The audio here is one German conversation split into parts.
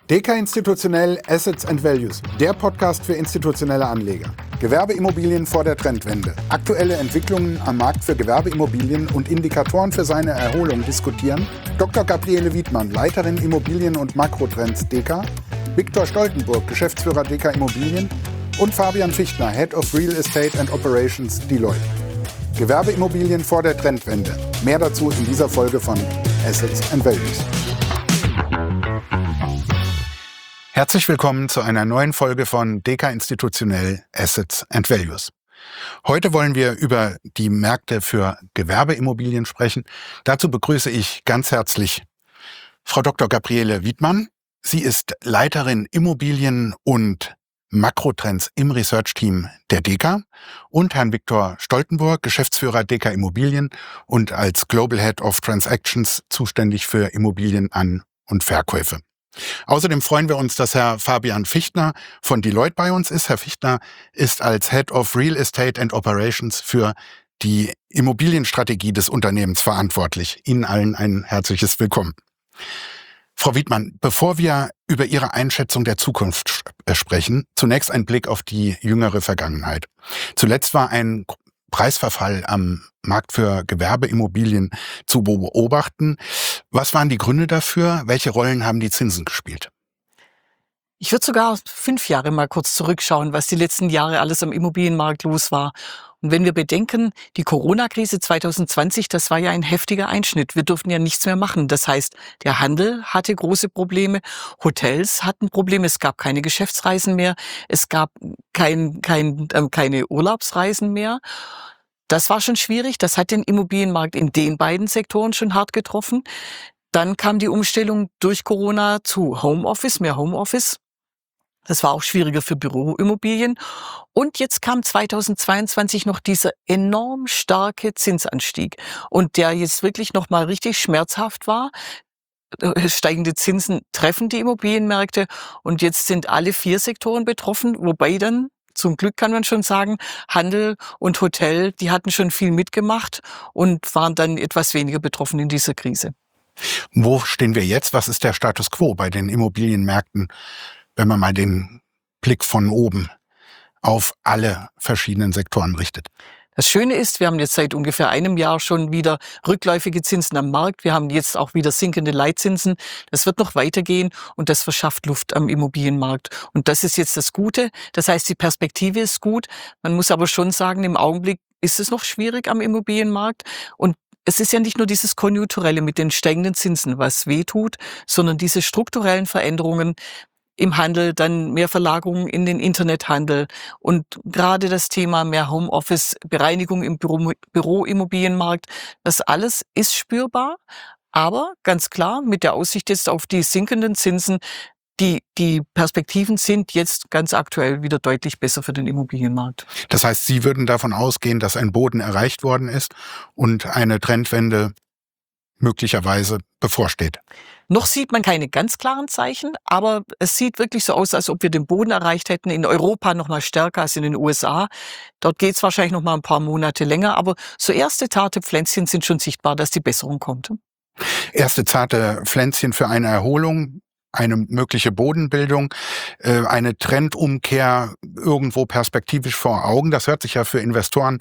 Deka Institutionell Assets and Values, der Podcast für institutionelle Anleger. Gewerbeimmobilien vor der Trendwende. Aktuelle Entwicklungen am Markt für Gewerbeimmobilien und Indikatoren für seine Erholung diskutieren Dr. Gabriele Wiedmann, Leiterin Immobilien und Makrotrends Deka, Viktor Stoltenburg, Geschäftsführer Deka Immobilien und Fabian Fichtner, Head of Real Estate and Operations Deloitte. Gewerbeimmobilien vor der Trendwende. Mehr dazu in dieser Folge von Assets and Values. Herzlich willkommen zu einer neuen Folge von Deka Institutionell Assets and Values. Heute wollen wir über die Märkte für Gewerbeimmobilien sprechen. Dazu begrüße ich ganz herzlich Frau Dr. Gabriele Wiedmann. Sie ist Leiterin Immobilien und Makrotrends im Research-Team der Deka und Herrn Viktor Stoltenburg, Geschäftsführer Deka Immobilien und als Global Head of Transactions zuständig für Immobilien-An- und Verkäufe. Außerdem freuen wir uns, dass Herr Fabian Fichtner von Deloitte bei uns ist. Herr Fichtner ist als Head of Real Estate and Operations für die Immobilienstrategie des Unternehmens verantwortlich. Ihnen allen ein herzliches Willkommen. Frau Wiedmann, bevor wir über Ihre Einschätzung der Zukunft sprechen, zunächst ein Blick auf die jüngere Vergangenheit. Zuletzt war ein Preisverfall am Markt für Gewerbeimmobilien zu beobachten. Was waren die Gründe dafür? Welche Rollen haben die Zinsen gespielt? Ich würde sogar 5 Jahre mal kurz zurückschauen, was die letzten Jahre alles am Immobilienmarkt los war. Und wenn wir bedenken, die Corona-Krise 2020, das war ja ein heftiger Einschnitt. Wir durften ja nichts mehr machen. Das heißt, der Handel hatte große Probleme, Hotels hatten Probleme, es gab keine Geschäftsreisen mehr, es gab keine Urlaubsreisen mehr. Das war schon schwierig, das hat den Immobilienmarkt in den beiden Sektoren schon hart getroffen. Dann kam die Umstellung durch Corona zu Homeoffice, mehr Homeoffice. Das war auch schwieriger für Büroimmobilien. Und jetzt kam 2022 noch dieser enorm starke Zinsanstieg. Und der jetzt wirklich nochmal richtig schmerzhaft war. Steigende Zinsen treffen die Immobilienmärkte. Und jetzt sind alle 4 Sektoren betroffen, wobei dann, zum Glück kann man schon sagen, Handel und Hotel, die hatten schon viel mitgemacht und waren dann etwas weniger betroffen in dieser Krise. Wo stehen wir jetzt? Was ist der Status quo bei den Immobilienmärkten, wenn man mal den Blick von oben auf alle verschiedenen Sektoren richtet? Das Schöne ist, wir haben jetzt seit ungefähr einem Jahr schon wieder rückläufige Zinsen am Markt. Wir haben jetzt auch wieder sinkende Leitzinsen. Das wird noch weitergehen und das verschafft Luft am Immobilienmarkt. Und das ist jetzt das Gute. Das heißt, die Perspektive ist gut. Man muss aber schon sagen, im Augenblick ist es noch schwierig am Immobilienmarkt. Und es ist ja nicht nur dieses Konjunkturelle mit den steigenden Zinsen, was wehtut, sondern diese strukturellen Veränderungen im Handel, dann mehr Verlagerungen in den Internethandel und gerade das Thema mehr Homeoffice, Bereinigung im Büroimmobilienmarkt, das alles ist spürbar, aber ganz klar mit der Aussicht jetzt auf die sinkenden Zinsen, die Perspektiven sind jetzt ganz aktuell wieder deutlich besser für den Immobilienmarkt. Das heißt, Sie würden davon ausgehen, dass ein Boden erreicht worden ist und eine Trendwende möglicherweise bevorsteht. Noch sieht man keine ganz klaren Zeichen, aber es sieht wirklich so aus, als ob wir den Boden erreicht hätten. In Europa noch mal stärker als in den USA. Dort geht es wahrscheinlich noch mal ein paar Monate länger, aber so erste zarte Pflänzchen sind schon sichtbar, dass die Besserung kommt. Erste zarte Pflänzchen für eine Erholung, eine mögliche Bodenbildung, eine Trendumkehr irgendwo perspektivisch vor Augen. Das hört sich ja für Investoren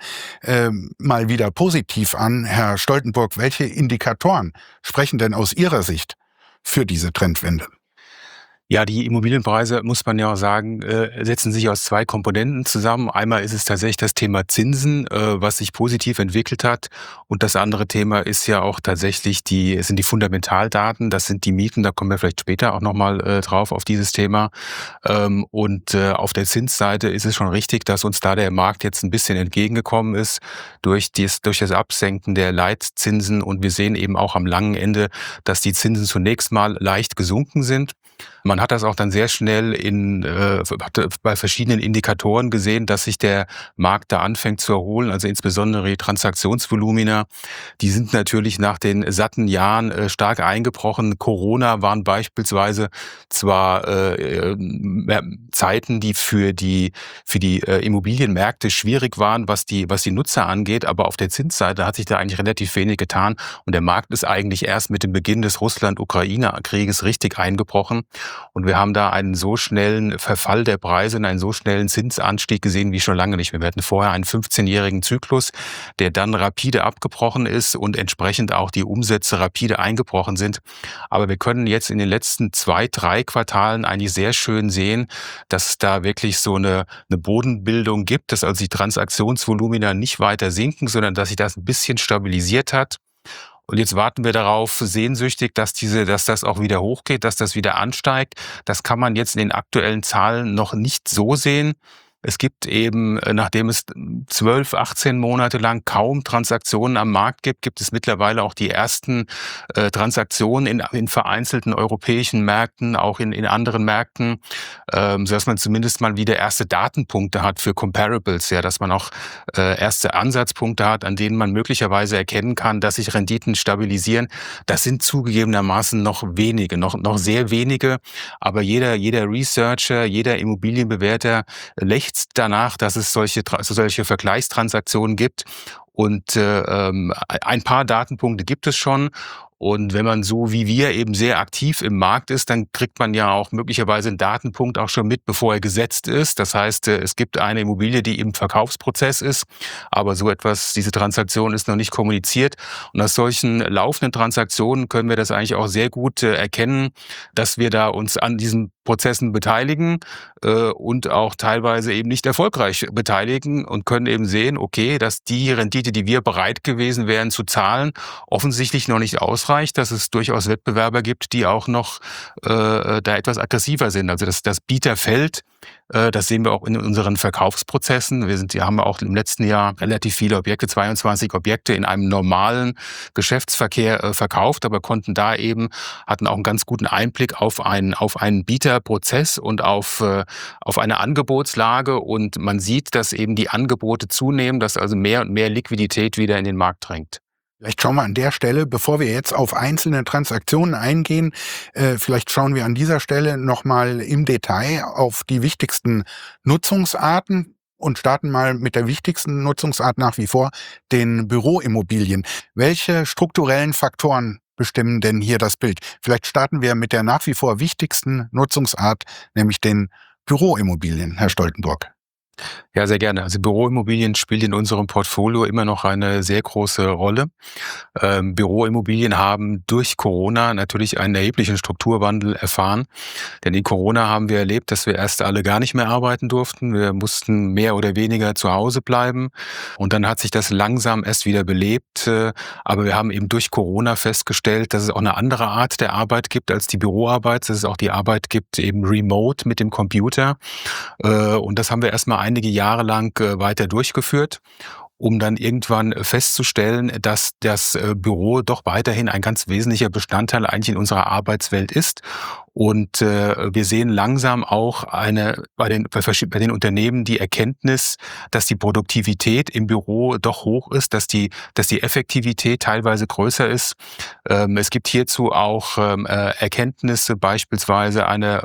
mal wieder positiv an. Herr Stoltenburg, welche Indikatoren sprechen denn aus Ihrer Sicht für diese Trendwende? Ja, die Immobilienpreise, muss man ja auch sagen, setzen sich aus 2 Komponenten zusammen. Einmal ist es tatsächlich das Thema Zinsen, was sich positiv entwickelt hat. Und das andere Thema ist ja auch tatsächlich sind die Fundamentaldaten. Das sind die Mieten. Da kommen wir vielleicht später auch nochmal drauf auf dieses Thema. Und auf der Zinsseite ist es schon richtig, dass uns da der Markt jetzt ein bisschen entgegengekommen ist durch das Absenken der Leitzinsen. Und wir sehen eben auch am langen Ende, dass die Zinsen zunächst mal leicht gesunken sind. Man hat das auch dann sehr schnell bei verschiedenen Indikatoren gesehen, dass sich der Markt da anfängt zu erholen, also insbesondere die Transaktionsvolumina. Die sind natürlich nach den satten Jahren stark eingebrochen. Corona waren beispielsweise zwar Zeiten, die für die Immobilienmärkte schwierig waren, was die Nutzer angeht, aber auf der Zinsseite hat sich da eigentlich relativ wenig getan und der Markt ist eigentlich erst mit dem Beginn des Russland-Ukraine-Krieges richtig eingebrochen. Und wir haben da einen so schnellen Verfall der Preise und einen so schnellen Zinsanstieg gesehen wie schon lange nicht mehr. Wir hatten vorher einen 15-jährigen Zyklus, der dann rapide abgebrochen ist und entsprechend auch die Umsätze rapide eingebrochen sind. Aber wir können jetzt in den letzten 2, 3 Quartalen eigentlich sehr schön sehen, dass es da wirklich so eine Bodenbildung gibt, dass also die Transaktionsvolumina nicht weiter sinken, sondern dass sich das ein bisschen stabilisiert hat. Und jetzt warten wir darauf sehnsüchtig, dass das auch wieder hochgeht, dass das wieder ansteigt. Das kann man jetzt in den aktuellen Zahlen noch nicht so sehen. Es gibt eben, nachdem es 12, 18 Monate lang kaum Transaktionen am Markt gibt, gibt es mittlerweile auch die ersten Transaktionen in vereinzelten europäischen Märkten, auch in anderen Märkten, sodass man zumindest mal wieder erste Datenpunkte hat für Comparables, ja, dass man auch erste Ansatzpunkte hat, an denen man möglicherweise erkennen kann, dass sich Renditen stabilisieren. Das sind zugegebenermaßen noch wenige, noch sehr wenige, aber jeder Researcher, jeder Immobilienbewerter lechzt danach, dass es solche Vergleichstransaktionen gibt. Und ein paar Datenpunkte gibt es schon. Und wenn man so wie wir eben sehr aktiv im Markt ist, dann kriegt man ja auch möglicherweise einen Datenpunkt auch schon mit, bevor er gesetzt ist. Das heißt, es gibt eine Immobilie, die im Verkaufsprozess ist, aber diese Transaktion ist noch nicht kommuniziert. Und aus solchen laufenden Transaktionen können wir das eigentlich auch sehr gut erkennen, dass wir da uns an diesen Prozessen beteiligen und auch teilweise eben nicht erfolgreich beteiligen und können eben sehen, okay, dass die Rendite, die wir bereit gewesen wären zu zahlen, offensichtlich noch nicht ausreicht, dass es durchaus Wettbewerber gibt, die auch noch da etwas aggressiver sind. Also das Bieterfeld, das sehen wir auch in unseren Verkaufsprozessen. Wir haben auch im letzten Jahr relativ viele Objekte, 22 Objekte in einem normalen Geschäftsverkehr verkauft, aber hatten auch einen ganz guten Einblick auf einen Bieterprozess und auf eine Angebotslage. Und man sieht, dass eben die Angebote zunehmen, dass also mehr und mehr Liquidität wieder in den Markt drängt. Vielleicht schauen wir an der Stelle, bevor wir jetzt auf einzelne Transaktionen eingehen, vielleicht schauen wir an dieser Stelle nochmal im Detail auf die wichtigsten Nutzungsarten und starten mal mit der wichtigsten Nutzungsart nach wie vor, den Büroimmobilien. Welche strukturellen Faktoren bestimmen denn hier das Bild? Vielleicht starten wir mit der nach wie vor wichtigsten Nutzungsart, nämlich den Büroimmobilien, Herr Stoltenburg. Ja, sehr gerne. Also Büroimmobilien spielt in unserem Portfolio immer noch eine sehr große Rolle. Büroimmobilien haben durch Corona natürlich einen erheblichen Strukturwandel erfahren. Denn in Corona haben wir erlebt, dass wir erst alle gar nicht mehr arbeiten durften. Wir mussten mehr oder weniger zu Hause bleiben. Und dann hat sich das langsam erst wieder belebt. Aber wir haben eben durch Corona festgestellt, dass es auch eine andere Art der Arbeit gibt als die Büroarbeit, dass es auch die Arbeit gibt eben remote mit dem Computer. Und das haben wir erstmal einige Jahre lang weiter durchgeführt, um dann irgendwann festzustellen, dass das Büro doch weiterhin ein ganz wesentlicher Bestandteil eigentlich in unserer Arbeitswelt ist. Und wir sehen langsam auch bei den Unternehmen die Erkenntnis, dass die Produktivität im Büro doch hoch ist, dass die Effektivität teilweise größer ist. Es gibt hierzu auch Erkenntnisse, beispielsweise eine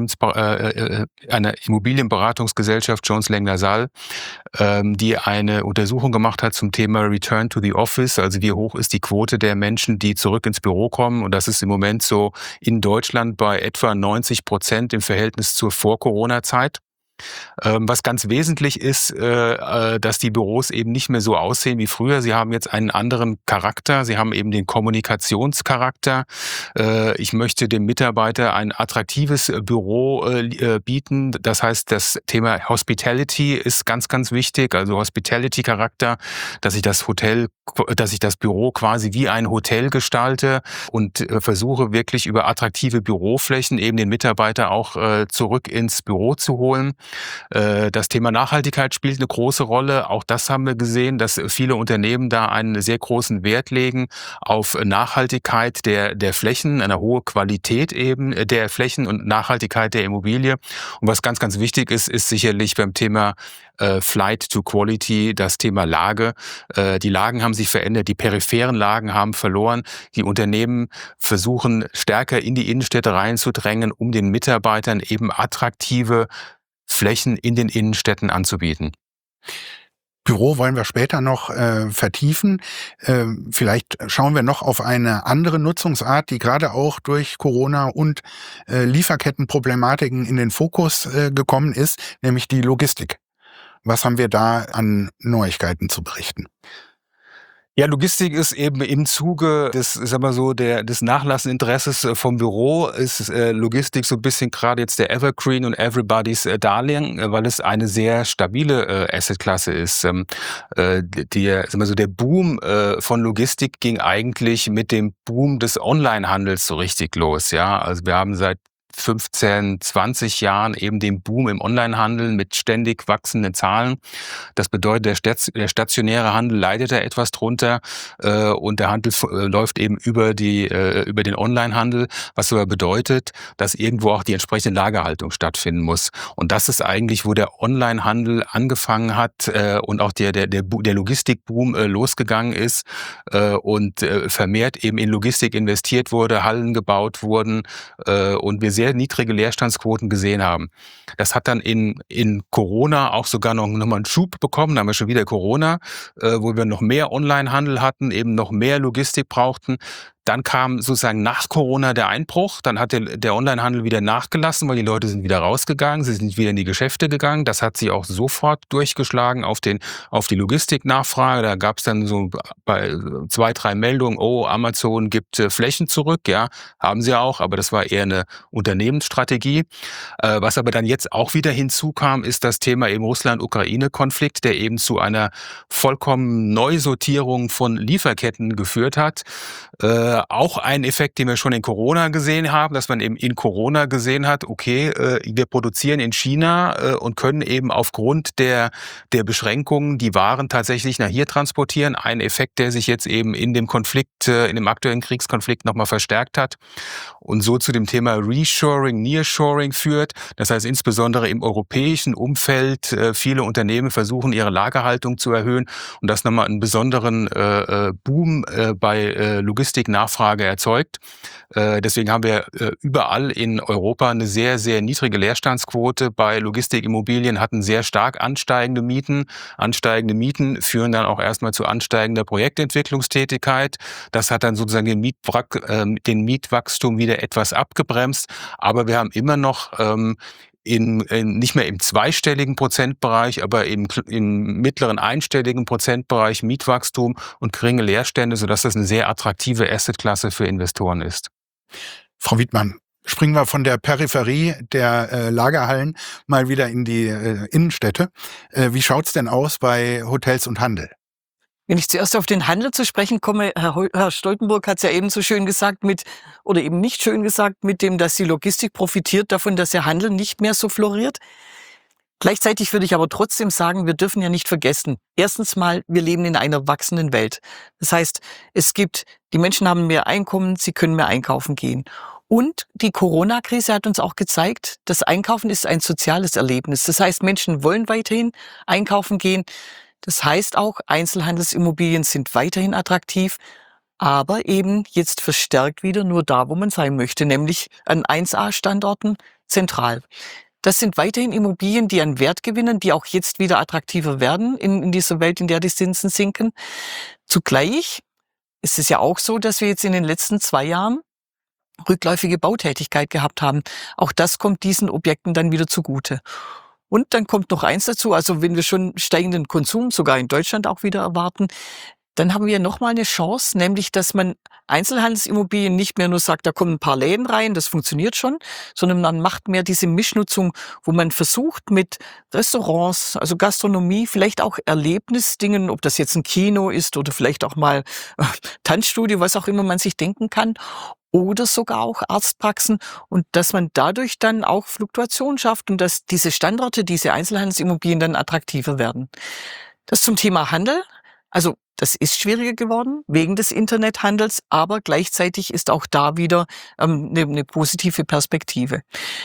Immobilienberatungsgesellschaft Jones Lang LaSalle, die eine Untersuchung gemacht hat zum Thema Return to the Office, also wie hoch ist die Quote der Menschen, die zurück ins Büro kommen. Und das ist im Moment so in Deutschland bei etwa 90% im Verhältnis zur Vor-Corona-Zeit. Was ganz wesentlich ist, dass die Büros eben nicht mehr so aussehen wie früher. Sie haben jetzt einen anderen Charakter. Sie haben eben den Kommunikationscharakter. Ich möchte dem Mitarbeiter ein attraktives Büro bieten. Das heißt, das Thema Hospitality ist ganz, ganz wichtig. Also Hospitality-Charakter, dass ich das Büro quasi wie ein Hotel gestalte und versuche wirklich über attraktive Büroflächen eben den Mitarbeiter auch zurück ins Büro zu holen. Das Thema Nachhaltigkeit spielt eine große Rolle. Auch das haben wir gesehen, dass viele Unternehmen da einen sehr großen Wert legen auf Nachhaltigkeit der Flächen, eine hohe Qualität eben der Flächen und Nachhaltigkeit der Immobilie. Und was ganz, ganz wichtig ist sicherlich beim Thema Flight to Quality, das Thema Lage. Die Lagen haben sich verändert, die peripheren Lagen haben verloren. Die Unternehmen versuchen stärker in die Innenstädte reinzudrängen, um den Mitarbeitern eben attraktive Flächen in den Innenstädten anzubieten. Büro wollen wir später noch vertiefen. Vielleicht schauen wir noch auf eine andere Nutzungsart, die gerade auch durch Corona und Lieferkettenproblematiken in den Fokus gekommen ist, nämlich die Logistik. Was haben wir da an Neuigkeiten zu berichten? Ja, Logistik ist eben im Zuge des, ich sag mal so, des nachlassenden Interesses vom Büro ist Logistik so ein bisschen gerade jetzt der Evergreen und Everybody's Darling, weil es eine sehr stabile Assetklasse ist. Sag mal so, der Boom von Logistik ging eigentlich mit dem Boom des Onlinehandels so richtig los. Ja, also wir haben seit 15, 20 Jahren eben den Boom im Onlinehandel mit ständig wachsenden Zahlen. Das bedeutet, der stationäre Handel leidet da etwas drunter und der Handel läuft eben über den Onlinehandel, was aber bedeutet, dass irgendwo auch die entsprechende Lagerhaltung stattfinden muss. Und das ist eigentlich, wo der Onlinehandel angefangen hat und auch der Logistikboom losgegangen ist und vermehrt eben in Logistik investiert wurde, Hallen gebaut wurden und wir sehr niedrige Leerstandsquoten gesehen haben. Das hat dann in Corona auch sogar noch mal einen Schub bekommen. Da haben wir schon wieder Corona, wo wir noch mehr Onlinehandel hatten, eben noch mehr Logistik brauchten. Dann kam sozusagen nach Corona der Einbruch. Dann hat der Onlinehandel wieder nachgelassen, weil die Leute sind wieder rausgegangen, sie sind wieder in die Geschäfte gegangen. Das hat sich auch sofort durchgeschlagen auf die Logistiknachfrage. Da gab es dann so bei 2, 3 Meldungen, oh, Amazon gibt Flächen zurück. Ja, haben sie auch, aber das war eher eine Unternehmensstrategie. Was aber dann jetzt auch wieder hinzukam, ist das Thema eben Russland-Ukraine-Konflikt, der eben zu einer vollkommen Neusortierung von Lieferketten geführt hat. Auch ein Effekt, den wir schon in Corona gesehen haben, dass man eben in Corona gesehen hat, okay, wir produzieren in China und können eben aufgrund der Beschränkungen die Waren tatsächlich nach hier transportieren. Ein Effekt, der sich jetzt eben in dem Konflikt, in dem aktuellen Kriegskonflikt nochmal verstärkt hat und so zu dem Thema Reshoring, Nearshoring führt. Das heißt, insbesondere im europäischen Umfeld viele Unternehmen versuchen, ihre Lagerhaltung zu erhöhen und das nochmal einen besonderen Boom bei Logistiknachfrage erzeugt. Deswegen haben wir überall in Europa eine sehr, sehr niedrige Leerstandsquote. Bei Logistikimmobilien hatten sehr stark ansteigende Mieten. Ansteigende Mieten führen dann auch erstmal zu ansteigender Projektentwicklungstätigkeit. Das hat dann sozusagen den Mietwachstum wieder etwas abgebremst. Aber wir haben immer noch nicht mehr im zweistelligen Prozentbereich, aber im mittleren einstelligen Prozentbereich Mietwachstum und geringe Leerstände, sodass das eine sehr attraktive Assetklasse für Investoren ist. Frau Wiedmann, springen wir von der Peripherie der Lagerhallen mal wieder in die Innenstädte. Wie schaut's denn aus bei Hotels und Handel? Wenn ich zuerst auf den Handel zu sprechen komme, Herr Stoltenberg hat es ja eben so schön gesagt oder eben nicht schön gesagt, mit dem, dass die Logistik profitiert davon, dass der Handel nicht mehr so floriert. Gleichzeitig würde ich aber trotzdem sagen, wir dürfen ja nicht vergessen. Erstens mal, wir leben in einer wachsenden Welt. Das heißt, die Menschen haben mehr Einkommen, sie können mehr einkaufen gehen. Und die Corona-Krise hat uns auch gezeigt, das Einkaufen ist ein soziales Erlebnis. Das heißt, Menschen wollen weiterhin einkaufen gehen. Das heißt auch, Einzelhandelsimmobilien sind weiterhin attraktiv, aber eben jetzt verstärkt wieder nur da, wo man sein möchte, nämlich an 1A-Standorten zentral. Das sind weiterhin Immobilien, die an Wert gewinnen, die auch jetzt wieder attraktiver werden in dieser Welt, in der die Zinsen sinken. Zugleich ist es ja auch so, dass wir jetzt in den letzten 2 Jahren rückläufige Bautätigkeit gehabt haben. Auch das kommt diesen Objekten dann wieder zugute. Und dann kommt noch eins dazu, also wenn wir schon steigenden Konsum sogar in Deutschland auch wieder erwarten, dann haben wir nochmal eine Chance, nämlich dass man Einzelhandelsimmobilien nicht mehr nur sagt, da kommen ein paar Läden rein, das funktioniert schon, sondern man macht mehr diese Mischnutzung, wo man versucht mit Restaurants, also Gastronomie, vielleicht auch Erlebnisdingen, ob das jetzt ein Kino ist oder vielleicht auch mal Tanzstudio, was auch immer man sich denken kann, oder sogar auch Arztpraxen und dass man dadurch dann auch Fluktuation schafft und dass diese Standorte, diese Einzelhandelsimmobilien dann attraktiver werden. Das zum Thema Handel. Also das ist schwieriger geworden wegen des Internethandels, aber gleichzeitig ist auch da wieder eine positive Perspektive.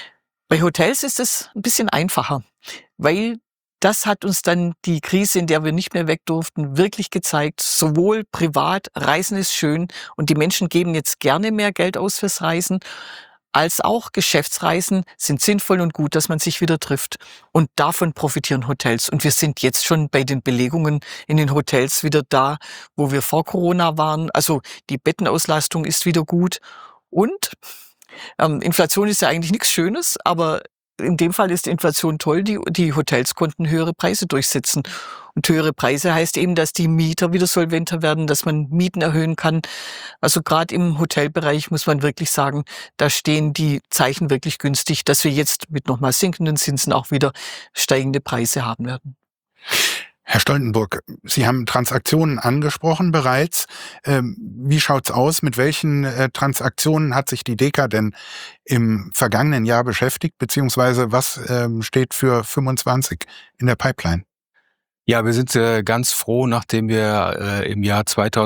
Bei Hotels ist es ein bisschen einfacher, weil das hat uns dann die Krise, in der wir nicht mehr weg durften, wirklich gezeigt. Sowohl privat, Reisen ist schön und die Menschen geben jetzt gerne mehr Geld aus fürs Reisen. als auch Geschäftsreisen sind sinnvoll und gut, dass man sich wieder trifft. Und davon profitieren Hotels. Und wir sind jetzt schon bei den Belegungen in den Hotels wieder da, wo wir vor Corona waren. Also die Bettenauslastung ist wieder gut. Und Inflation ist ja eigentlich nichts Schönes, aber in dem Fall ist Inflation toll. Die Hotels konnten höhere Preise durchsetzen. Und höhere Preise heißt eben, dass die Mieter wieder solventer werden, dass man Mieten erhöhen kann. Also gerade im Hotelbereich muss man wirklich sagen, da stehen die Zeichen wirklich günstig, dass wir jetzt mit nochmal sinkenden Zinsen auch wieder steigende Preise haben werden. Herr Stoltenburg, Sie haben Transaktionen angesprochen bereits. Wie schaut's aus? Mit welchen Transaktionen hat sich die Deka denn im vergangenen Jahr beschäftigt? Beziehungsweise was steht für 25 in der Pipeline? Ja, wir sind ganz froh, nachdem wir im Jahr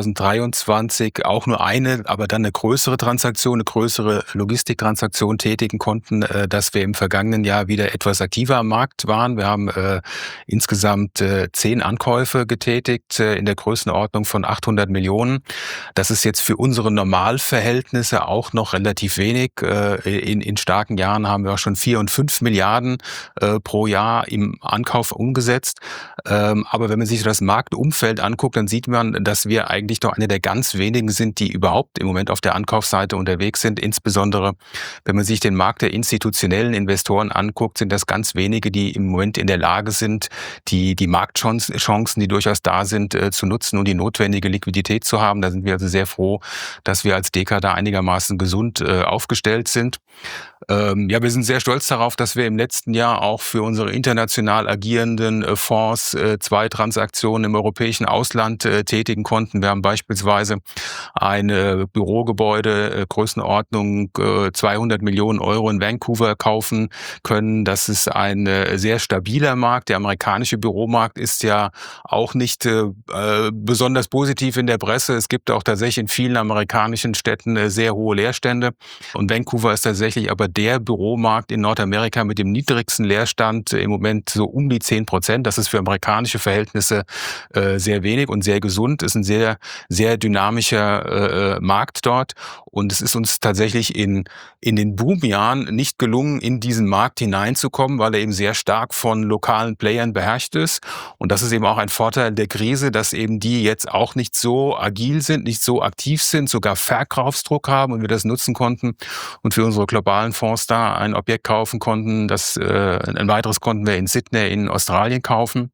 2023 auch nur eine, aber dann eine größere Transaktion, eine größere Logistiktransaktion tätigen konnten, dass wir im vergangenen Jahr wieder etwas aktiver am Markt waren. Wir haben insgesamt 10 Ankäufe getätigt in der Größenordnung von 800 Millionen. Das ist jetzt für unsere Normalverhältnisse auch noch relativ wenig. In starken Jahren haben wir auch schon 4 und 5 Milliarden pro Jahr im Ankauf umgesetzt. Aber wenn man sich das Marktumfeld anguckt, dann sieht man, dass wir eigentlich doch eine der ganz wenigen sind, die überhaupt im Moment auf der Ankaufsseite unterwegs sind. Insbesondere, wenn man sich den Markt der institutionellen Investoren anguckt, sind das ganz wenige, die im Moment in der Lage sind, die Marktchancen, die durchaus da sind, zu nutzen und die notwendige Liquidität zu haben. Da sind wir also sehr froh, dass wir als Deka da einigermaßen gesund aufgestellt sind. Ja, wir sind sehr stolz darauf, dass wir im letzten Jahr auch für unsere international agierenden Fonds 2 Transaktionen im europäischen Ausland tätigen konnten. Wir haben beispielsweise ein Bürogebäude Größenordnung 200 Millionen Euro in Vancouver kaufen können. Das ist ein sehr stabiler Markt. Der amerikanische Büromarkt ist ja auch nicht besonders positiv in der Presse. Es gibt auch tatsächlich in vielen amerikanischen Städten sehr hohe Leerstände. Und Vancouver ist tatsächlich aber der Büromarkt in Nordamerika mit dem niedrigsten Leerstand im Moment so um die 10%. Das ist für amerikanische Verhältnisse sehr wenig und sehr gesund. Ist ein sehr, sehr dynamischer Markt dort. Und es ist uns tatsächlich in den Boomjahren nicht gelungen, in diesen Markt hineinzukommen, weil er eben sehr stark von lokalen Playern beherrscht ist. Und das ist eben auch ein Vorteil der Krise, dass eben die jetzt auch nicht so agil sind, nicht so aktiv sind, sogar Verkaufsdruck haben und wir das nutzen konnten und für unsere globalen Fonds da ein Objekt kaufen konnten. Ein weiteres konnten wir in Sydney in Australien kaufen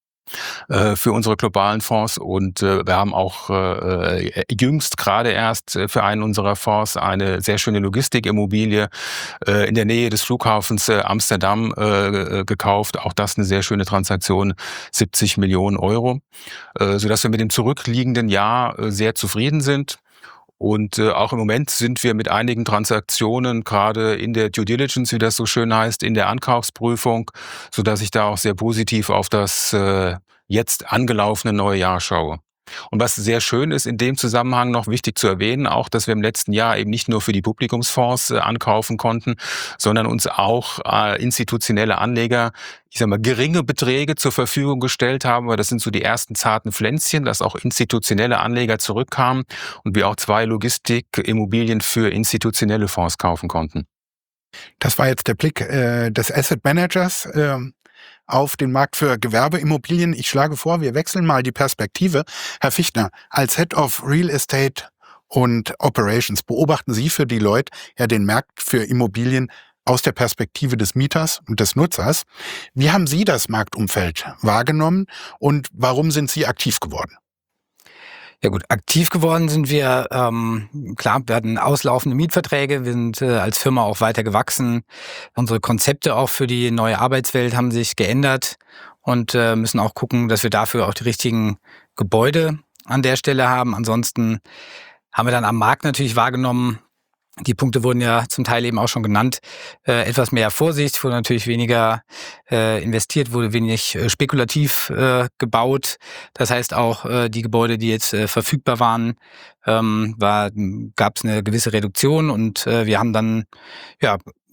für unsere globalen Fonds. Und wir haben auch jüngst gerade erst für einen unserer Fonds eine sehr schöne Logistikimmobilie in der Nähe des Flughafens Amsterdam gekauft. Auch das eine sehr schöne Transaktion, 70 Millionen Euro, sodass wir mit dem zurückliegenden Jahr sehr zufrieden sind. Und auch im Moment sind wir mit einigen Transaktionen gerade in der Due Diligence, wie das so schön heißt, in der Ankaufsprüfung, sodass ich da auch sehr positiv auf das jetzt angelaufene neue Jahr schaue. Und was sehr schön ist, in dem Zusammenhang noch wichtig zu erwähnen, auch, dass wir im letzten Jahr eben nicht nur für die Publikumsfonds ankaufen konnten, sondern uns auch institutionelle Anleger, ich sag mal, geringe Beträge zur Verfügung gestellt haben, weil das sind so die ersten zarten Pflänzchen, dass auch institutionelle Anleger zurückkamen und wir auch 2 Logistikimmobilien für institutionelle Fonds kaufen konnten. Das war jetzt der Blick des Asset Managers auf den Markt für Gewerbeimmobilien. Ich schlage vor, wir wechseln mal die Perspektive. Herr Fichtner, als Head of Real Estate und Operations beobachten Sie für Deloitte ja den Markt für Immobilien aus der Perspektive des Mieters und des Nutzers. Wie haben Sie das Marktumfeld wahrgenommen und warum sind Sie aktiv geworden? Ja gut, aktiv geworden sind wir, klar, wir hatten auslaufende Mietverträge, wir sind als Firma auch weiter gewachsen. Unsere Konzepte auch für die neue Arbeitswelt haben sich geändert und müssen auch gucken, dass wir dafür auch die richtigen Gebäude an der Stelle haben. Ansonsten haben wir dann am Markt natürlich wahrgenommen, die Punkte wurden ja zum Teil eben auch schon genannt. Etwas mehr Vorsicht, wurde natürlich weniger investiert, wurde wenig spekulativ gebaut. Das heißt auch, die Gebäude, die jetzt verfügbar waren, gab es eine gewisse Reduktion und wir haben dann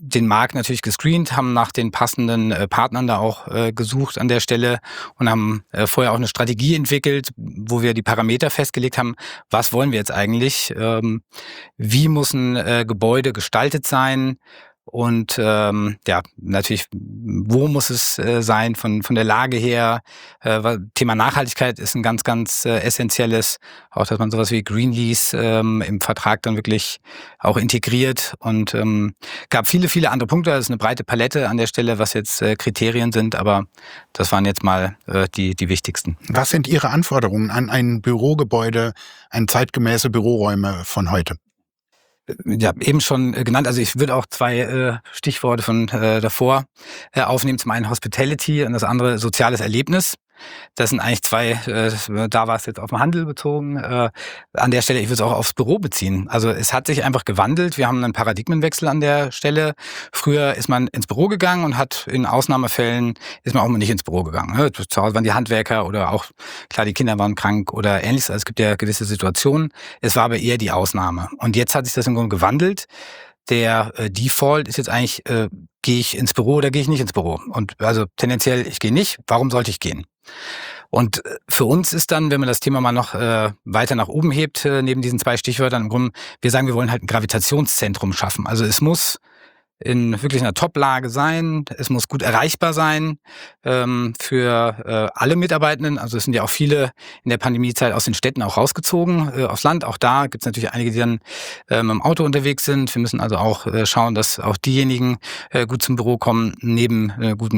den Markt natürlich gescreent, haben nach den passenden Partnern da auch gesucht an der Stelle und haben vorher auch eine Strategie entwickelt, wo wir die Parameter festgelegt haben, was wollen wir jetzt eigentlich, wie muss ein Gebäude gestaltet sein und natürlich, wo muss es sein von der Lage her. Thema Nachhaltigkeit ist ein ganz, ganz essentielles, auch dass man sowas wie Green Lease im Vertrag dann wirklich auch integriert und gab viele, viele andere Punkte. Das ist eine breite Palette an der Stelle, was jetzt Kriterien sind, aber das waren jetzt mal die wichtigsten. Was sind Ihre Anforderungen an ein Bürogebäude, an zeitgemäße Büroräume von heute? Ja, eben schon genannt. Also ich würde auch zwei Stichworte von davor aufnehmen. Zum einen Hospitality und das andere soziales Erlebnis. Das sind eigentlich zwei, da war es jetzt auf den Handel bezogen. An der Stelle, ich würde es auch aufs Büro beziehen. Also es hat sich einfach gewandelt. Wir haben einen Paradigmenwechsel an der Stelle. Früher ist man ins Büro gegangen und hat in Ausnahmefällen, ist man auch mal nicht ins Büro gegangen. Ne? Zu Hause waren die Handwerker oder auch, klar, die Kinder waren krank oder ähnliches. Also es gibt ja gewisse Situationen. Es war aber eher die Ausnahme. Und jetzt hat sich das im Grunde gewandelt. Der Default ist jetzt eigentlich, gehe ich ins Büro oder gehe ich nicht ins Büro? Und also tendenziell, ich gehe nicht. Warum sollte ich gehen? Und für uns ist dann, wenn man das Thema mal noch weiter nach oben hebt, neben diesen zwei Stichwörtern, im Grunde, wir sagen, wir wollen halt ein Gravitationszentrum schaffen. Also es muss in wirklich einer Top-Lage sein, es muss gut erreichbar sein für alle Mitarbeitenden. Also es sind ja auch viele in der Pandemiezeit aus den Städten auch rausgezogen, aufs Land. Auch da gibt es natürlich einige, die dann mit dem Auto unterwegs sind. Wir müssen also auch schauen, dass auch diejenigen gut zum Büro kommen, neben gutem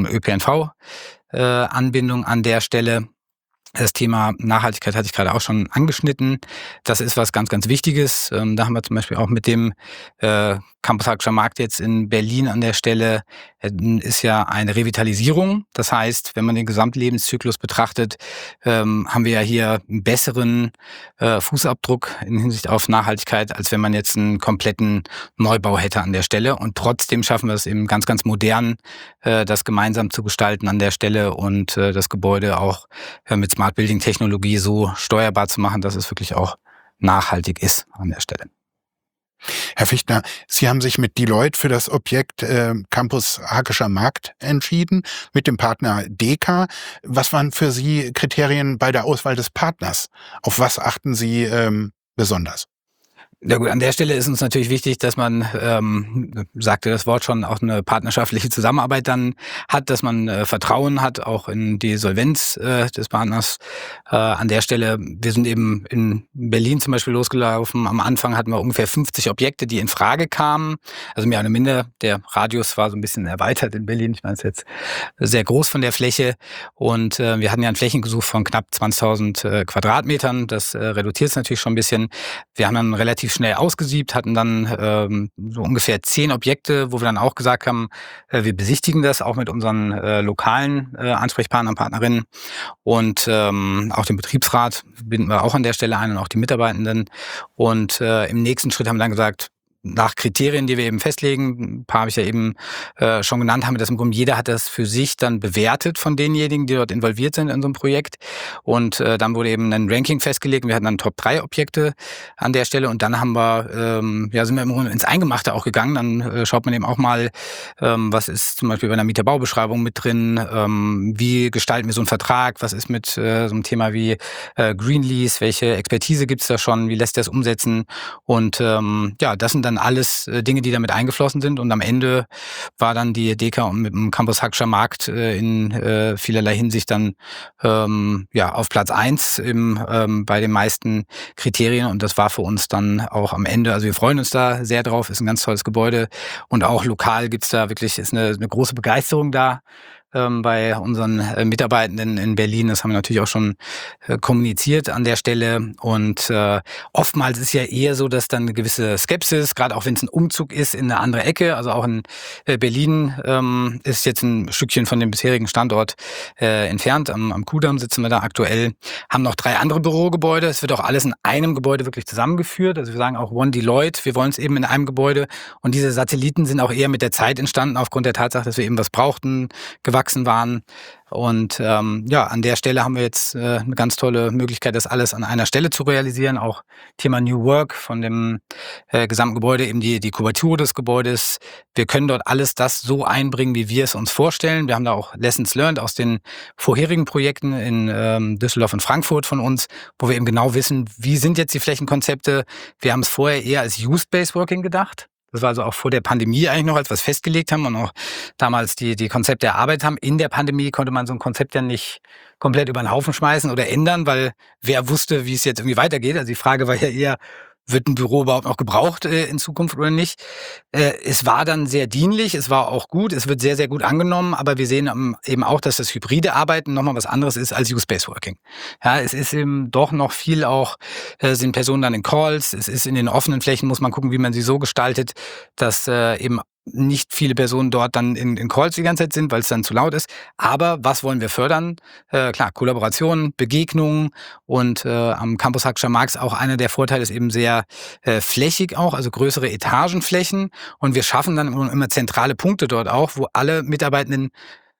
ÖPNV-Anbindung an der Stelle. Das Thema Nachhaltigkeit hatte ich gerade auch schon angeschnitten. Das ist was ganz, ganz Wichtiges. Da haben wir zum Beispiel auch mit dem Campus Hackischer Markt jetzt in Berlin an der Stelle, ist ja eine Revitalisierung. Das heißt, wenn man den Gesamtlebenszyklus betrachtet, haben wir ja hier einen besseren Fußabdruck in Hinsicht auf Nachhaltigkeit, als wenn man jetzt einen kompletten Neubau hätte an der Stelle. Und trotzdem schaffen wir es eben ganz, ganz modern, das gemeinsam zu gestalten an der Stelle und das Gebäude auch mit Smart Building Technologie so steuerbar zu machen, dass es wirklich auch nachhaltig ist an der Stelle. Herr Fichtner, Sie haben sich mit Deloitte für das Objekt Campus Hackischer Markt entschieden, mit dem Partner Deka. Was waren für Sie Kriterien bei der Auswahl des Partners? Auf was achten Sie besonders? Ja gut, an der Stelle ist uns natürlich wichtig, dass man, sagte das Wort schon, auch eine partnerschaftliche Zusammenarbeit dann hat, dass man Vertrauen hat, auch in die Solvenz des Partners. An der Stelle, wir sind eben in Berlin zum Beispiel losgelaufen. Am Anfang hatten wir ungefähr 50 Objekte, die in Frage kamen. Also mehr oder minder, der Radius war so ein bisschen erweitert in Berlin. Ich meine, es ist jetzt sehr groß von der Fläche. Und wir hatten ja ein Flächengesuch von knapp 20.000 Quadratmetern. Das reduziert es natürlich schon ein bisschen. Wir haben dann relativ schnell ausgesiebt, hatten dann so ungefähr 10 Objekte, wo wir dann auch gesagt haben, wir besichtigen das auch mit unseren lokalen Ansprechpartnern, Partnerinnen und auch den Betriebsrat binden wir auch an der Stelle ein und auch die Mitarbeitenden. Und im nächsten Schritt haben wir dann gesagt, nach Kriterien, die wir eben festlegen, ein paar habe ich ja eben schon genannt, haben wir das im Grunde, jeder hat das für sich dann bewertet von denjenigen, die dort involviert sind in so einem Projekt. Und dann wurde eben ein Ranking festgelegt. Wir hatten dann Top 3 Objekte an der Stelle und dann haben wir, sind wir im Grunde ins Eingemachte auch gegangen. Dann schaut man eben auch mal, was ist zum Beispiel bei einer Mieterbaubeschreibung mit drin, wie gestalten wir so einen Vertrag, was ist mit so einem Thema wie Green Lease, welche Expertise gibt's da schon, wie lässt der es umsetzen und das sind dann alles Dinge, die damit eingeflossen sind. Und am Ende war dann die Deka mit dem Campus Hackischer Markt in vielerlei Hinsicht dann auf Platz 1 bei den meisten Kriterien. Und das war für uns dann auch am Ende, also wir freuen uns da sehr drauf, ist ein ganz tolles Gebäude. Und auch lokal gibt's da wirklich, ist eine große Begeisterung da. Bei unseren Mitarbeitenden in Berlin. Das haben wir natürlich auch schon kommuniziert an der Stelle. Und oftmals ist ja eher so, dass dann eine gewisse Skepsis, gerade auch wenn es ein Umzug ist in eine andere Ecke, also auch in Berlin ist jetzt ein Stückchen von dem bisherigen Standort entfernt. Am Kudamm sitzen wir da aktuell, haben noch 3 andere Bürogebäude. Es wird auch alles in einem Gebäude wirklich zusammengeführt. Also wir sagen auch One Deloitte, wir wollen es eben in einem Gebäude. Und diese Satelliten sind auch eher mit der Zeit entstanden, aufgrund der Tatsache, dass wir eben was brauchten, gewachsen waren. Und an der Stelle haben wir jetzt eine ganz tolle Möglichkeit, das alles an einer Stelle zu realisieren. Auch Thema New Work von dem gesamten Gebäude, eben die Kubatur des Gebäudes. Wir können dort alles das so einbringen, wie wir es uns vorstellen. Wir haben da auch Lessons learned aus den vorherigen Projekten in Düsseldorf und Frankfurt von uns, wo wir eben genau wissen, wie sind jetzt die Flächenkonzepte. Wir haben es vorher eher als Use-Based Working gedacht. Das war also auch vor der Pandemie eigentlich noch, als wir es festgelegt haben und auch damals die Konzepte erarbeitet haben. In der Pandemie konnte man so ein Konzept ja nicht komplett über den Haufen schmeißen oder ändern, weil wer wusste, wie es jetzt irgendwie weitergeht. Also die Frage war ja eher, wird ein Büro überhaupt noch gebraucht in Zukunft oder nicht? Es war dann sehr dienlich, es war auch gut, es wird sehr, sehr gut angenommen, aber wir sehen eben auch, dass das hybride Arbeiten nochmal was anderes ist als Use-Based Working. Ja, es ist eben doch noch viel auch, sind Personen dann in Calls, es ist in den offenen Flächen, muss man gucken, wie man sie so gestaltet, dass eben nicht viele Personen dort dann in Calls die ganze Zeit sind, weil es dann zu laut ist. Aber was wollen wir fördern? Klar, Kollaboration, Begegnungen und am Campus Hackscher Marx auch einer der Vorteile ist eben sehr flächig auch, also größere Etagenflächen. Und wir schaffen dann immer zentrale Punkte dort auch, wo alle Mitarbeitenden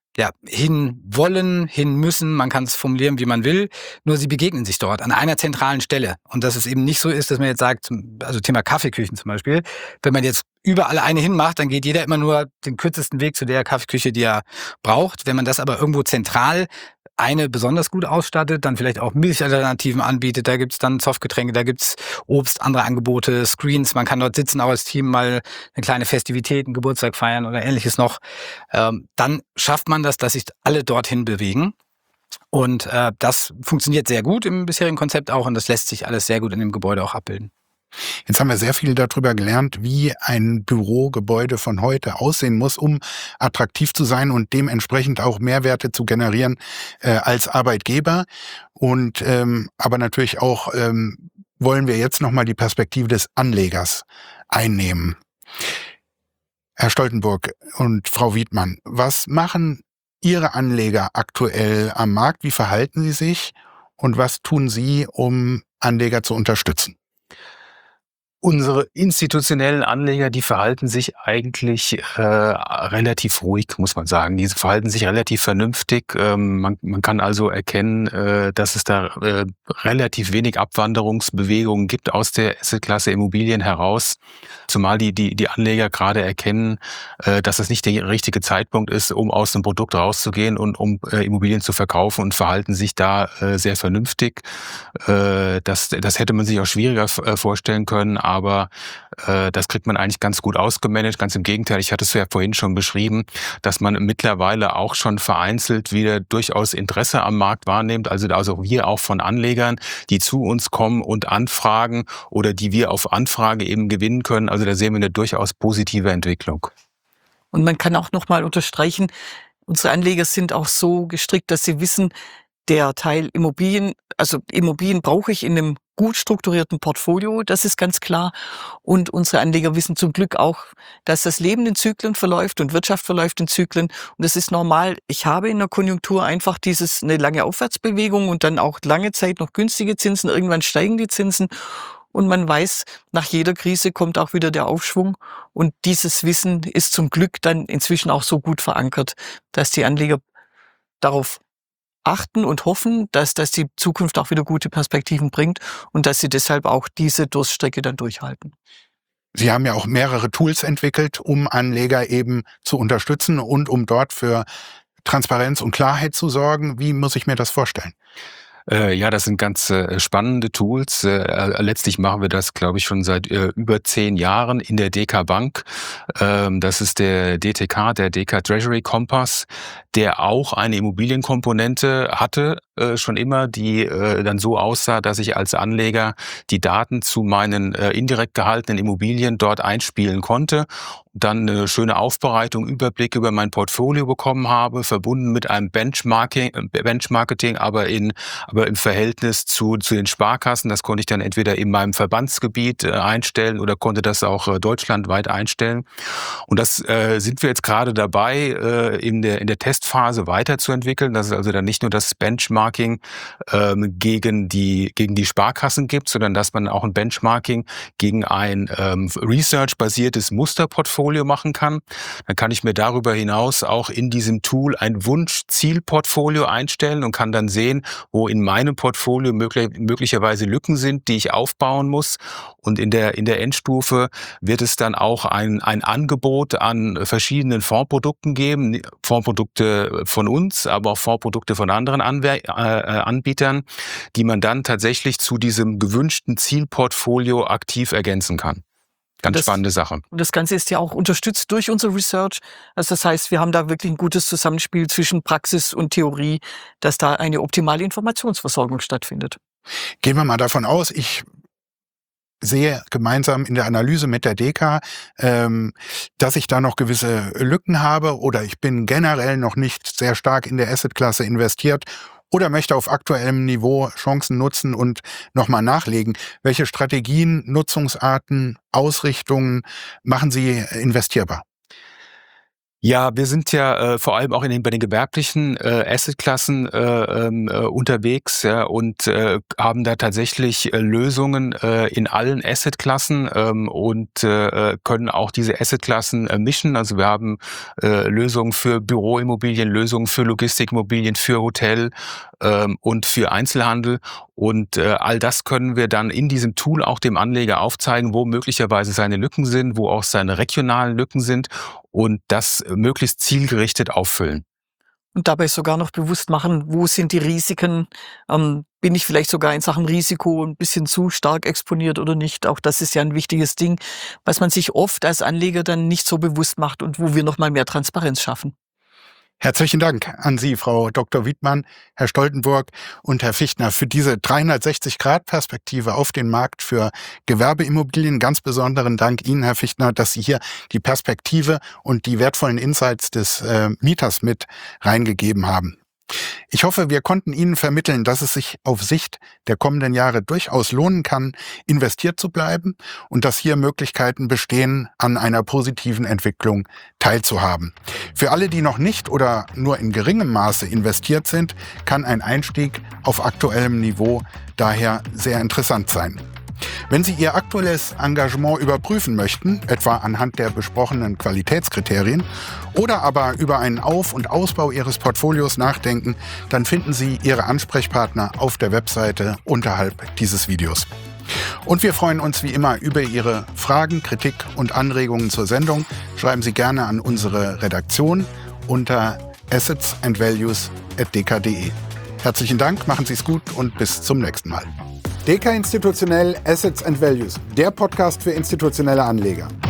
hin wollen, hin müssen, man kann es formulieren, wie man will, nur sie begegnen sich dort an einer zentralen Stelle. Und dass es eben nicht so ist, dass man jetzt sagt, also Thema Kaffeeküchen zum Beispiel, wenn man jetzt überall eine hinmacht, dann geht jeder immer nur den kürzesten Weg zu der Kaffeeküche, die er braucht. Wenn man das aber irgendwo zentral eine besonders gut ausstattet, dann vielleicht auch Milchalternativen anbietet, da gibt's dann Softgetränke, da gibt's Obst, andere Angebote, Screens, man kann dort sitzen, auch als Team mal eine kleine Festivität, einen Geburtstag feiern oder ähnliches noch, dann schafft man das, dass sich alle dorthin bewegen. Und das funktioniert sehr gut im bisherigen Konzept auch und das lässt sich alles sehr gut in dem Gebäude auch abbilden. Jetzt haben wir sehr viel darüber gelernt, wie ein Bürogebäude von heute aussehen muss, um attraktiv zu sein und dementsprechend auch Mehrwerte zu generieren als Arbeitgeber. Und aber natürlich auch wollen wir jetzt nochmal die Perspektive des Anlegers einnehmen. Herr Stoltenburg und Frau Wiedmann, was machen Ihre Anleger aktuell am Markt? Wie verhalten sie sich? Und was tun Sie, um Anleger zu unterstützen? Unsere institutionellen Anleger, die verhalten sich eigentlich relativ ruhig, muss man sagen. Die verhalten sich relativ vernünftig. Man kann also erkennen, dass es da relativ wenig Abwanderungsbewegungen gibt aus der Assetklasse Immobilien heraus. Zumal die Anleger gerade erkennen, dass es nicht der richtige Zeitpunkt ist, um aus dem Produkt rauszugehen und um Immobilien zu verkaufen und verhalten sich da sehr vernünftig. Das hätte man sich auch schwieriger vorstellen können, aber das kriegt man eigentlich ganz gut ausgemanagt. Ganz im Gegenteil, ich hatte es ja vorhin schon beschrieben, dass man mittlerweile auch schon vereinzelt wieder durchaus Interesse am Markt wahrnimmt. Also wir auch von Anlegern, die zu uns kommen und anfragen oder die wir auf Anfrage eben gewinnen können. Also da sehen wir eine durchaus positive Entwicklung. Und man kann auch noch mal unterstreichen, unsere Anleger sind auch so gestrickt, dass sie wissen, der Teil Immobilien, also Immobilien brauche ich in einem gut strukturierten Portfolio, das ist ganz klar. Und unsere Anleger wissen zum Glück auch, dass das Leben in Zyklen verläuft und Wirtschaft verläuft in Zyklen. Und das ist normal. Ich habe in der Konjunktur einfach eine lange Aufwärtsbewegung und dann auch lange Zeit noch günstige Zinsen. Irgendwann steigen die Zinsen. Und man weiß, nach jeder Krise kommt auch wieder der Aufschwung. Und dieses Wissen ist zum Glück dann inzwischen auch so gut verankert, dass die Anleger darauf achten und hoffen, dass die Zukunft auch wieder gute Perspektiven bringt und dass sie deshalb auch diese Durststrecke dann durchhalten. Sie haben ja auch mehrere Tools entwickelt, um Anleger eben zu unterstützen und um dort für Transparenz und Klarheit zu sorgen. Wie muss ich mir das vorstellen? Ja, das sind ganz spannende Tools. Letztlich machen wir das, glaube ich, schon seit über 10 Jahren in der DK Bank. Das ist der DTK, der DK Treasury Kompass, der auch eine Immobilienkomponente hatte, schon immer, die dann so aussah, dass ich als Anleger die Daten zu meinen indirekt gehaltenen Immobilien dort einspielen konnte. Dann eine schöne Aufbereitung, Überblick über mein Portfolio bekommen habe, verbunden mit einem Benchmarking, aber im Verhältnis zu den Sparkassen. Das konnte ich dann entweder in meinem Verbandsgebiet einstellen oder konnte das auch deutschlandweit einstellen. Und das sind wir jetzt gerade dabei, in der Testphase weiterzuentwickeln. Dass es also dann nicht nur das Benchmarking gegen die Sparkassen gibt, sondern dass man auch ein Benchmarking gegen ein Research-basiertes Musterportfolio Portfolio machen kann. Dann kann ich mir darüber hinaus auch in diesem Tool ein Wunsch-Ziel-Portfolio einstellen und kann dann sehen, wo in meinem Portfolio möglicherweise Lücken sind, die ich aufbauen muss. Und in der Endstufe wird es dann auch ein Angebot an verschiedenen Fondsprodukten geben, Fondsprodukte von uns, aber auch Fondsprodukte von anderen Anbietern, die man dann tatsächlich zu diesem gewünschten Zielportfolio aktiv ergänzen kann. Ganz spannende Sache. Und das Ganze ist ja auch unterstützt durch unsere Research. Also das heißt, wir haben da wirklich ein gutes Zusammenspiel zwischen Praxis und Theorie, dass da eine optimale Informationsversorgung stattfindet. Gehen wir mal davon aus, ich sehe gemeinsam in der Analyse mit der DK, dass ich da noch gewisse Lücken habe oder ich bin generell noch nicht sehr stark in der Assetklasse investiert oder möchte auf aktuellem Niveau Chancen nutzen und nochmal nachlegen. Welche Strategien, Nutzungsarten, Ausrichtungen machen Sie investierbar? Ja, wir sind ja vor allem auch bei den gewerblichen Assetklassen unterwegs, ja, und haben da tatsächlich Lösungen in allen Assetklassen und können auch diese Assetklassen mischen. Also wir haben Lösungen für Büroimmobilien, Lösungen für Logistikimmobilien, für Hotel und für Einzelhandel. Und all das können wir dann in diesem Tool auch dem Anleger aufzeigen, wo möglicherweise seine Lücken sind, wo auch seine regionalen Lücken sind und das möglichst zielgerichtet auffüllen. Und dabei sogar noch bewusst machen, wo sind die Risiken? Bin ich vielleicht sogar in Sachen Risiko ein bisschen zu stark exponiert oder nicht? Auch das ist ja ein wichtiges Ding, was man sich oft als Anleger dann nicht so bewusst macht und wo wir noch mal mehr Transparenz schaffen. Herzlichen Dank an Sie, Frau Dr. Wiedmann, Herr Stoltenburg und Herr Fichtner, für diese 360-Grad-Perspektive auf den Markt für Gewerbeimmobilien. Ganz besonderen Dank Ihnen, Herr Fichtner, dass Sie hier die Perspektive und die wertvollen Insights des Mieters mit reingegeben haben. Ich hoffe, wir konnten Ihnen vermitteln, dass es sich auf Sicht der kommenden Jahre durchaus lohnen kann, investiert zu bleiben und dass hier Möglichkeiten bestehen, an einer positiven Entwicklung teilzuhaben. Für alle, die noch nicht oder nur in geringem Maße investiert sind, kann ein Einstieg auf aktuellem Niveau daher sehr interessant sein. Wenn Sie Ihr aktuelles Engagement überprüfen möchten, etwa anhand der besprochenen Qualitätskriterien, oder aber über einen Auf- und Ausbau Ihres Portfolios nachdenken, dann finden Sie Ihre Ansprechpartner auf der Webseite unterhalb dieses Videos. Und wir freuen uns wie immer über Ihre Fragen, Kritik und Anregungen zur Sendung. Schreiben Sie gerne an unsere Redaktion unter assetsandvalues@dk.de. Herzlichen Dank, machen Sie es gut und bis zum nächsten Mal. DK Institutionell Assets and Values, der Podcast für institutionelle Anleger.